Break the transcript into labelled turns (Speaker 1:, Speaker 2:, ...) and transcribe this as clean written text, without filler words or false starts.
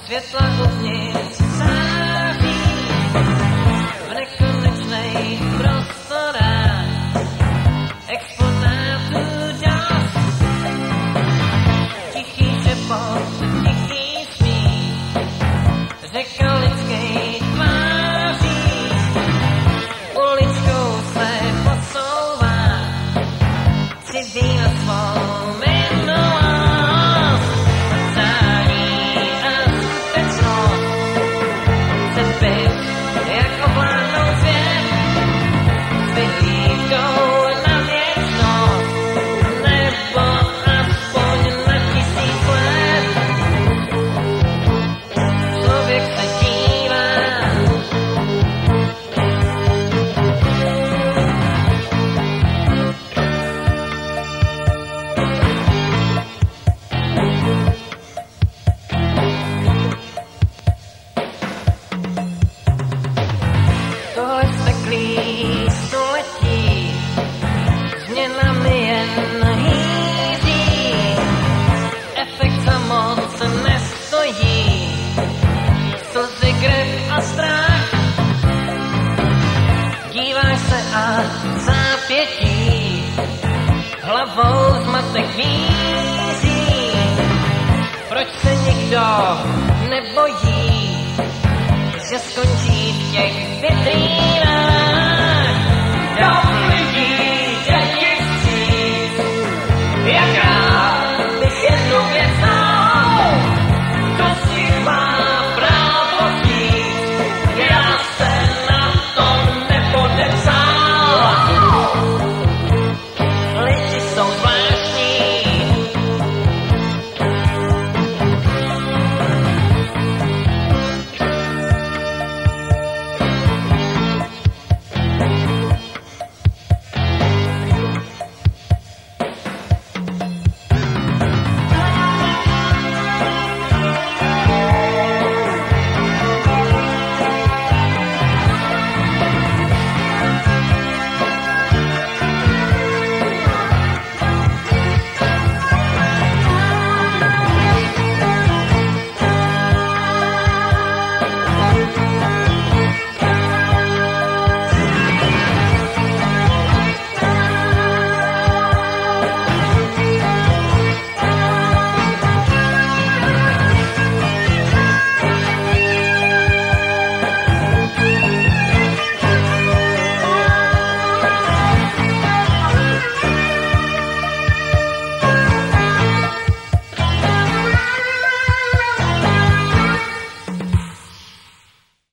Speaker 1: Světla uvnitř září v nekonečnej prostorách exponátů dost. Tichý šepot, tichý smích, řeka lidskej tváří, uličkou se posouvá, cizí na svou minulost. Zání a skutečnost se byt, jak ovládnou svět, s vyhlídkou na věčnost, nebo aspoň na 1000 let. Člověk se dívá, tohle steklý století změnami jen hýří. Efekt samot se nestojí, slzy, krev a strach. Díváš se a zápětí hlavou zmatek víří. Proč se nikdo nebojí, že skončí v těch vitrinách?